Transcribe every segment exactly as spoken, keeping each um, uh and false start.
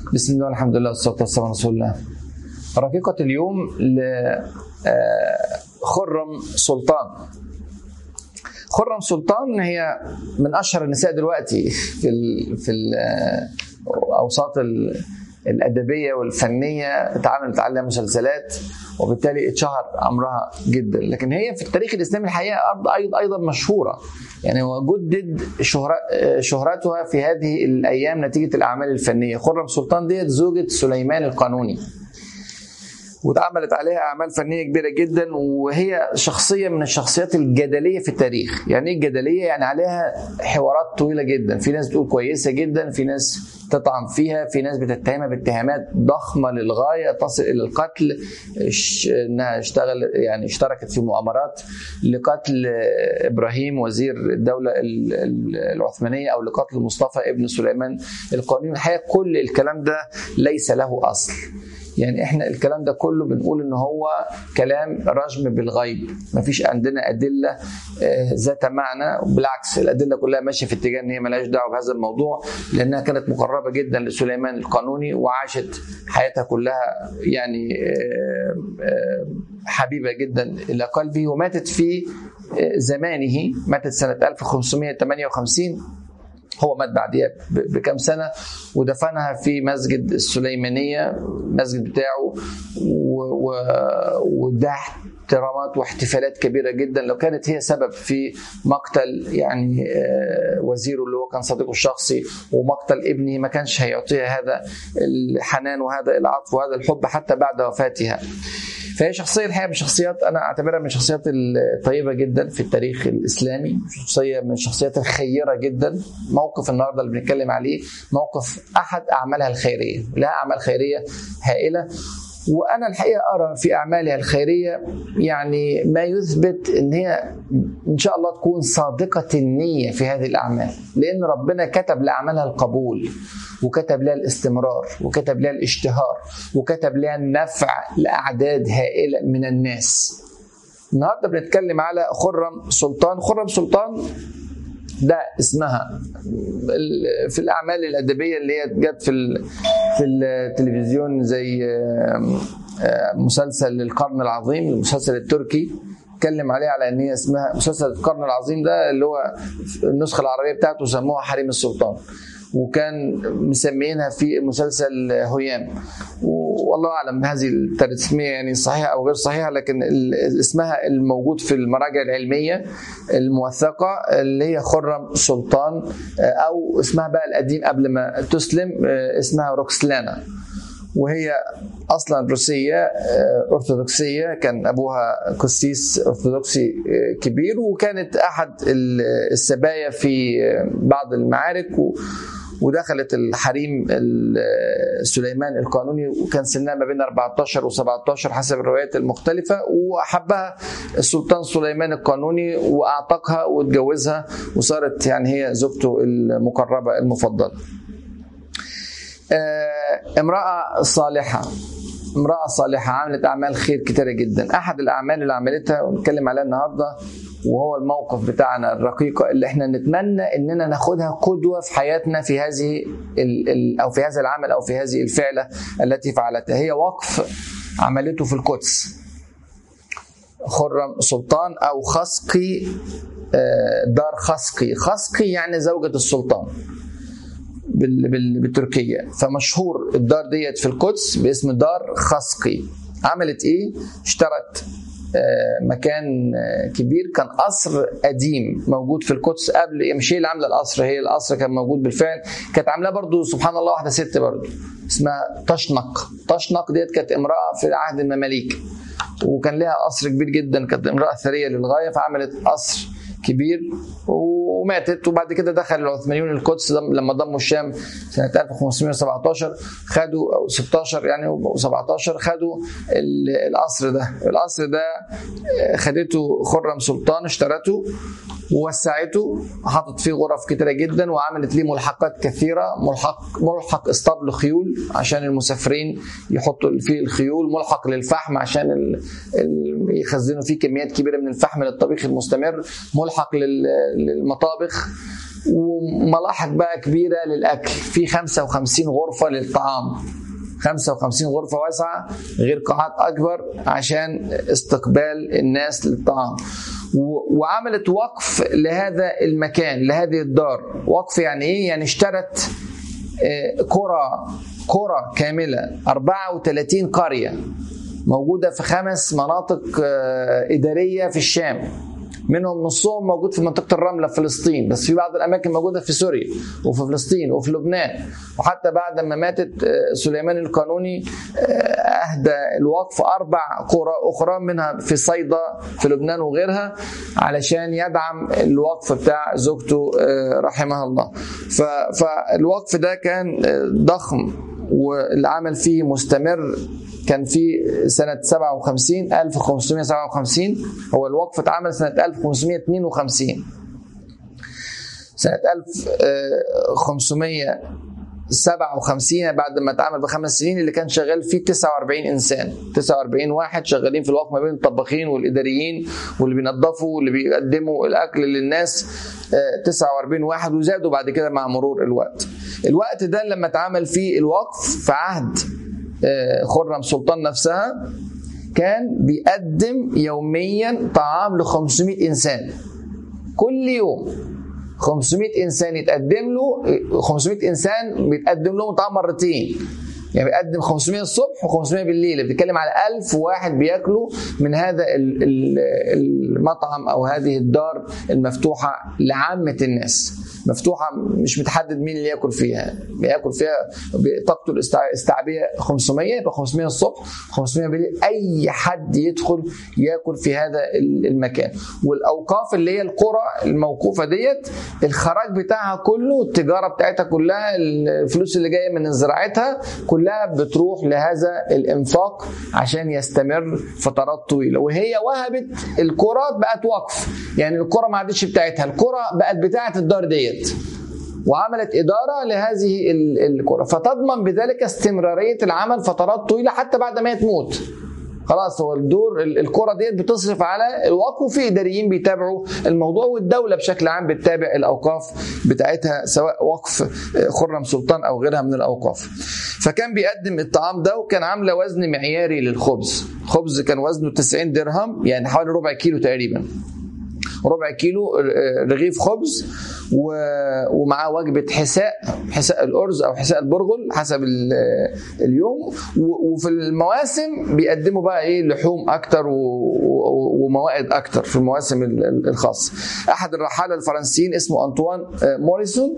بسم الله والحمد لله والصلاة والسلام على رسول الله. رقيقة اليوم لخرم سلطان. خرم سلطان هي من أشهر النساء دلوقتي في ال في الأوساط الأدبية والفنية، اتعملت عليها مسلسلات وبالتالي اتشهر أمرها جدا، لكن هي في التاريخ الإسلامي الحقيقة أيضا أيضا مشهورة، يعني وجدد شهرتها في هذه الأيام نتيجة الأعمال الفنية. خرم سلطان ديت زوجة سليمان القانوني، واتعملت عليها أعمال فنية كبيرة جدا، وهي شخصية من الشخصيات الجدلية في التاريخ. يعني ايه الجدلية؟ يعني عليها حوارات طويلة جدا، في ناس بتقول كويسة جدا، في ناس تطعن فيها، في ناس بتتهمها باتهامات ضخمة للغاية تصل إلى القتل، انها اشتغل يعني اشتركت في مؤامرات لقتل إبراهيم وزير الدولة العثمانية أو لقتل مصطفى ابن سليمان القانوني. الحقيقة كل الكلام ده ليس له أصل، يعني احنا الكلام ده كله بنقول ان هو كلام رجم بالغيب، مفيش عندنا ادله ذات معنى، بالعكس الادله كلها ماشيه في اتجاه ان هي ملهاش دعوه بهذا الموضوع، لانها كانت مقربه جدا لسليمان القانوني وعاشت حياتها كلها يعني حبيبه جدا الى قلبه، وماتت في زمانه، ماتت سنه ألف وخمسمائة وثمانية وخمسين، هو مات بعديها بكم سنة، ودفنها في مسجد السليمانية، المسجد بتاعه، وده احترامات واحتفالات كبيرة جدا. لو كانت هي سبب في مقتل يعني وزيره اللي هو كان صديقه الشخصي ومقتل ابنه، ما كانش هيعطيها هذا الحنان وهذا العطف وهذا الحب حتى بعد وفاتها. فهي شخصية الحقيقة من شخصيات أنا أعتبرها من الشخصيات الطيبة جدا في التاريخ الإسلامي، شخصية من الشخصيات الخيرة جدا. موقف النهاردة اللي بنتكلم عليه موقف أحد أعمالها الخيرية، لها أعمال خيرية هائلة، وأنا الحقيقة أرى في أعمالها الخيرية يعني ما يثبت أن هي إن شاء الله تكون صادقة النية في هذه الأعمال، لأن ربنا كتب لأعمالها القبول، وكتب لها الاستمرار، وكتب لها الاشتهار، وكتب لها النفع لأعداد هائلة من الناس. النهاردة بنتكلم على خرم سلطان. خرم سلطان ده اسمها في الأعمال الأدبية اللي هي جت في في التلفزيون، زي مسلسل القرن العظيم، المسلسل التركي اتكلم عليه على ان هي اسمها مسلسل القرن العظيم، ده اللي هو النسخة العربية بتاعته سموها حريم السلطان، وكان مسمينها في المسلسل هيام، والله اعلم هذه التسميه يعني صحيحه او غير صحيحه، لكن اسمها الموجود في المراجع العلميه الموثقه اللي هي خرم سلطان، او اسمها بقى القديم قبل ما تسلم اسمها روكسلانا، وهي اصلا روسيه ارثوذكسيه، كان ابوها قسيس ارثوذكسي كبير، وكانت احد السبايا في بعض المعارك، ودخلت الحريم سليمان القانوني، وكان سنها ما بين أربعة عشر وسبعة عشر حسب الروايات المختلفة، وحبها السلطان سليمان القانوني واعتقها واتجوزها، وصارت يعني هي زوجته المقربة المفضلة. امرأة صالحة، امرأة صالحة عملت أعمال خير كتيرة جدا. أحد الأعمال اللي عملتها ونتكلم عليها النهاردة وهو الموقف بتاعنا الرقيقة اللي احنا نتمنى اننا ناخدها قدوة في حياتنا في هذه ال ال او في هذا العمل او في هذه الفعلة التي فعلتها. هي وقف عملته في القدس. خرم سلطان او خسقي، دار خسقي، خسقي يعني زوجة السلطان بالتركية، فمشهور الدار ديت في القدس باسم دار خسقي. عملت ايه؟ اشترت مكان كبير، كان قصر قديم موجود في القدس قبل، مش هي اللي عامله القصر، هي القصر كان موجود بالفعل، كانت عاملاه برضو سبحان الله واحده ست برضو اسمها طشنق. طشنق ديت كانت امراه في عهد المماليك، وكان لها قصر كبير جدا، كانت امراه ثريه للغايه، فعملت قصر كبير وماتت. وبعد كده دخل العثمانيون القدس لما ضموا الشام سنة ألف وخمسمائة وسبعة عشر، خدوا أو ستة عشر يعني وسبعة عشر خدوا القصر ده. القصر ده خدته خرم سلطان، اشترته ووسعته، حطت فيه غرف كتيرة جدا، وعملت ليه ملحقات كثيرة. ملحق ملحق اسطبل خيول عشان المسافرين يحطوا فيه الخيول، ملحق للفحم عشان ال... ال... يخزنوا فيه كميات كبيرة من الفحم للطبيخ المستمر، ملحق لل... للمطابخ، وملاحق بقى كبيرة للأكل، في خمسة وخمسين غرفة للطعام، خمسة وخمسين غرفة واسعة غير قاعات أكبر عشان استقبال الناس للطعام. وعملت وقف لهذا المكان، لهذه الدار. وقف يعني إيه؟ يعني اشترت قرى قرى كاملة، أربعة وثلاثين قرية موجودة في خمس مناطق إدارية في الشام، منهم نصهم موجود في منطقة الرملة في فلسطين، بس في بعض الأماكن موجودة في سوريا وفي فلسطين وفي لبنان. وحتى بعد ما ماتت سليمان القانوني أهدى الوقف أربع قرى أخرى منها في صيدا في لبنان وغيرها علشان يدعم الوقف بتاع زوجته رحمها الله. فالوقف ده كان ضخم والعمل فيه مستمر. كان في سنة سبعة وخمسين ألف وخمسمائة وسبعة وخمسين، هو الوقف اتعمل سنة ألف وخمسمائة واثنين وخمسين. سنة ألف وخمسمائة وسبعة وخمسين بعد ما اتعمل بخمس سنين اللي كان شغال فيه تسعة وأربعين إنسان، تسعة وأربعين واحد شغالين في الوقف، ما بين الطباخين والإداريين واللي بينظفوا واللي بيقدموا الأكل للناس، تسعة وأربعين واحد، وزادوا بعد كده مع مرور الوقت. الوقت ده لما اتعمل فيه الوقف في عهد خرم سلطان نفسها كان بيقدم يوميا طعام ل خمسمائة إنسان، كل يوم خمسمائة إنسان يتقدم له، خمسمائة إنسان بيتقدم لهم طعام مرتين، يعني بيقدم خمسمائة الصبح وخمسمائة بالليل. بتتكلم على ألف واحد بياكلوا من هذا المطعم أو هذه الدار المفتوحة لعامة الناس، مفتوحة مش متحدد مين اللي ياكل فيها، بياكل فيها طاقته الاستيعابية خمسمائة، يبقى خمسمائة الصبح خمسمائة بالليل، أي حد يدخل ياكل في هذا المكان. والأوقاف اللي هي القرى الموقوفة ديت الخراج بتاعها كله، التجارة بتاعتها كلها، الفلوس اللي جاية من زراعتها كلها بتروح لهذا الإنفاق عشان يستمر فترات طويلة. وهي وهبت القرى بقت وقف، يعني القرى ما عادتش بتاعتها، القرى بقت بتاعت الدار ديت، وعملت إدارة لهذه القرى، فتضمن بذلك استمرارية العمل فترات طويلة حتى بعد ما تموت. خلاص هو الدور القرى ديت بتصرف على الوقف، وفي إداريين بيتابعوا الموضوع، والدولة بشكل عام بتتابع الأوقاف بتاعتها سواء وقف خرم سلطان أو غيرها من الأوقاف. فكان بيقدم الطعام ده، وكان عامله وزن معياري للخبز. خبز كان وزنه تسعين درهم، يعني حوالي ربع كيلو تقريبا، ربع كيلو رغيف خبز، ومعاه وجبة حساء، حساء الأرز أو حساء البرغل حسب اليوم. وفي المواسم بيقدموا بقى إيه لحوم أكتر وموائد أكتر في المواسم الخاصة. أحد الرحالة الفرنسيين اسمه أنطوان موريسون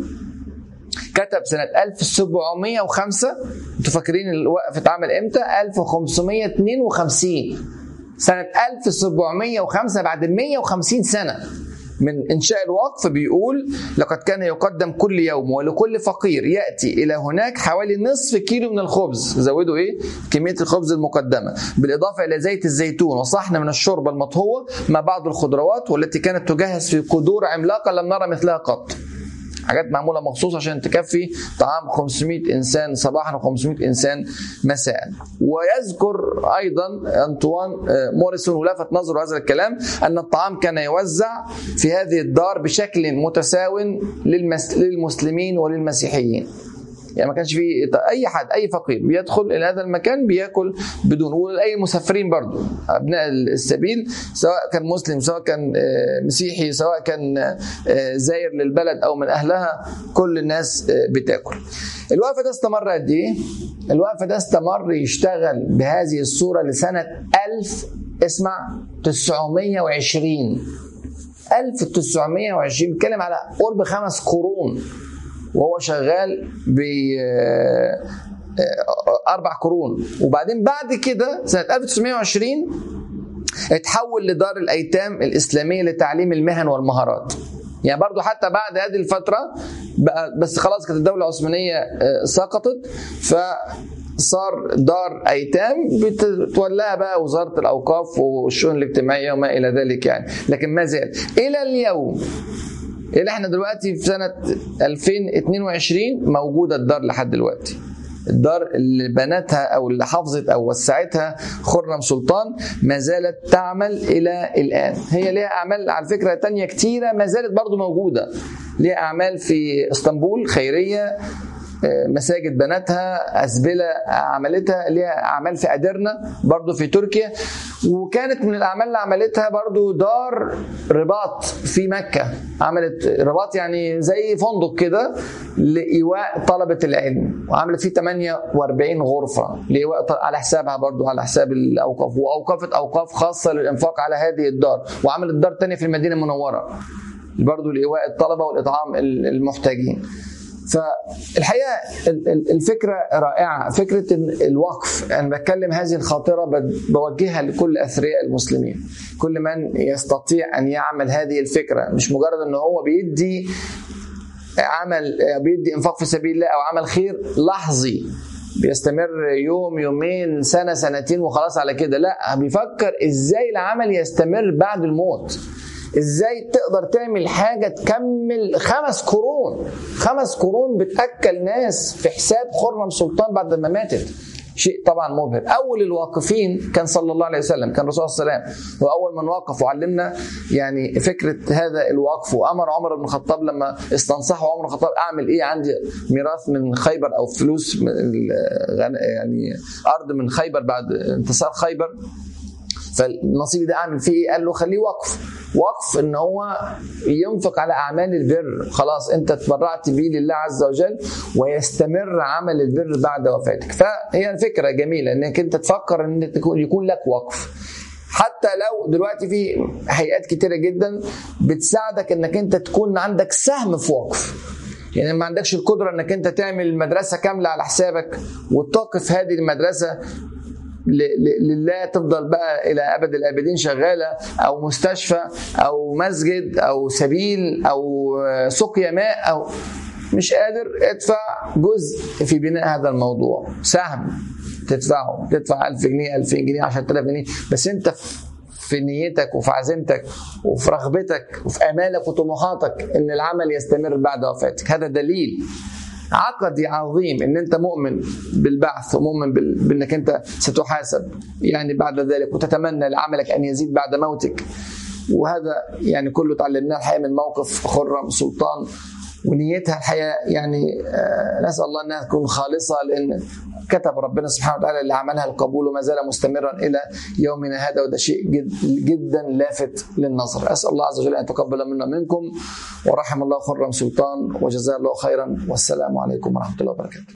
كتب سنة ألف وسبعمائة وخمسة، انتوا فاكرين الوقف اتعمل امتى؟ ألف وخمسمائة واثنين وخمسين، سنة ألف وسبعمائة وخمسة، بعد مائة وخمسين سنة من إنشاء الوقف. بيقول لقد كان يقدم كل يوم ولكل فقير يأتي إلى هناك حوالي نصف كيلو من الخبز، زودوا إيه كمية الخبز المقدمة، بالإضافة إلى زيت الزيتون وصحن من الشوربة المطهوة مع بعض الخضروات، والتي كانت تجهز في قدور عملاقة لم نرى مثلها قط. حاجات معمولة مخصوص عشان تكفي طعام خمسمائة إنسان صباحا وخمسمائة إنسان مساء. ويذكر أيضا أنطوان موريسون ولفت نظره هذا الكلام أن الطعام كان يوزع في هذه الدار بشكل متساو للمسلمين وللمسيحيين، يعني ما كانش في أي حد أي فقير بيدخل إلى هذا المكان بيأكل بدون، وأي مسافرين برضو أبناء السبيل سواء كان مسلم سواء كان مسيحي سواء كان زائر للبلد أو من أهلها، كل الناس بتأكل. الوقف ده استمر قد إيه؟ الوقف ده استمر يشتغل بهذه الصورة لسنة ألف اسمع تسعمائة وعشرين ألف وتسعمائة وعشرين، بيتكلم على قرب خمس قرون وهو شغال بأربع قرون. وبعدين بعد كده سنة ألف وتسعمائة وعشرين اتحول لدار الأيتام الإسلامية لتعليم المهن والمهارات، يعني برضو حتى بعد هذه الفترة بس خلاص كانت الدولة العثمانية سقطت، فصار دار أيتام بتولاها بقى وزارة الأوقاف والشؤون الاجتماعية وما إلى ذلك يعني. لكن ما زال إلى اليوم اللي احنا دلوقتي في سنة ألفين واثنين وعشرين موجودة الدار لحد دلوقتي. الدار اللي بنتها أو اللي حافظت أو وسعتها خرم سلطان ما زالت تعمل إلى الآن. هي لها أعمال على فكرة تانية كتيرة ما زالت برضو موجودة، ليها أعمال في اسطنبول خيرية، مساجد بناتها، أزبلة عملتها، ليها أعمال في أدرنا برضو في تركيا. وكانت من الأعمال اللي عملتها برضو دار رباط في مكة، عملت رباط يعني زي فندق كده لإيواء طلبة العلم، وعملت فيه ثمانية وأربعين غرفة لإيواء على حسابها برضو، على حساب الأوقاف، وأوقفت أوقاف خاصة للإنفاق على هذه الدار. وعملت دار تانية في المدينة المنورة برضو لإيواء الطلبة والإطعام المحتاجين. فالحقيقة الفكرة رائعة، فكرة الوقف. أنا بتكلم هذه الخاطرة بوجهها لكل أثرياء المسلمين، كل من يستطيع أن يعمل هذه الفكرة، مش مجرد أنه هو بيدي عمل بيدي إنفاق في سبيل الله أو عمل خير لحظي بيستمر يوم يومين سنة سنتين وخلاص على كده، لا، بيفكر إزاي العمل يستمر بعد الموت، ازاي تقدر تعمل حاجة تكمل خمس قرون خمس قرون بتأكل ناس في حساب خرم سلطان بعد ما ماتت. شيء طبعا مبهر. اول الواقفين كان صلى الله عليه وسلم، كان الرسول صلى الله عليه وسلم هو اول من وقف وعلمنا يعني فكره هذا الوقف. وامر عمر بن الخطاب لما استنصحه عمر بن الخطاب اعمل ايه، عندي ميراث من خيبر او فلوس من يعني ارض من خيبر بعد انتصار خيبر، فالنصيب ده اعمل فيه ايه؟ قال له خليه وقف. وقف ان هو ينفق على اعمال البر، خلاص انت تبرعت بيه لله عز وجل ويستمر عمل البر بعد وفاتك. فهي الفكره جميله انك انت تفكر ان يكون لك وقف، حتى لو دلوقتي في هيئات كتيره جدا بتساعدك انك انت تكون عندك سهم في وقف. يعني ما عندكش القدره انك انت تعمل مدرسه كامله على حسابك وتوقف هذه المدرسه لله تفضل بقى إلى أبد الآبدين شغالة، أو مستشفى أو مسجد أو سبيل أو سقيا ماء، أو مش قادر، ادفع جزء في بناء هذا الموضوع، سهم تدفعه، تدفع ألف جنيه ألفين جنيه عشرة آلاف جنيه، بس أنت في نيتك وفي عزيمتك وفي رغبتك وفي آمالك وطموحاتك إن العمل يستمر بعد وفاتك. هذا دليل عقدي عظيم ان انت مؤمن بالبعث ومؤمن بانك انت ستحاسب يعني بعد ذلك، وتتمنى لعملك ان يزيد بعد موتك. وهذا يعني كله تعلمناه الحقيقه من موقف خرم سلطان، ونيتها الحقيقه يعني نسال الله انها تكون خالصه، لان كتب ربنا سبحانه وتعالى اللي عملها القبول وما زال مستمرا الى يومنا هذا، وده شيء جد جدا لافت للنظر. اسال الله عز وجل ان يتقبل منا منكم، ورحم الله خرم سلطان وجزاه الله خيرا، والسلام عليكم ورحمه الله وبركاته.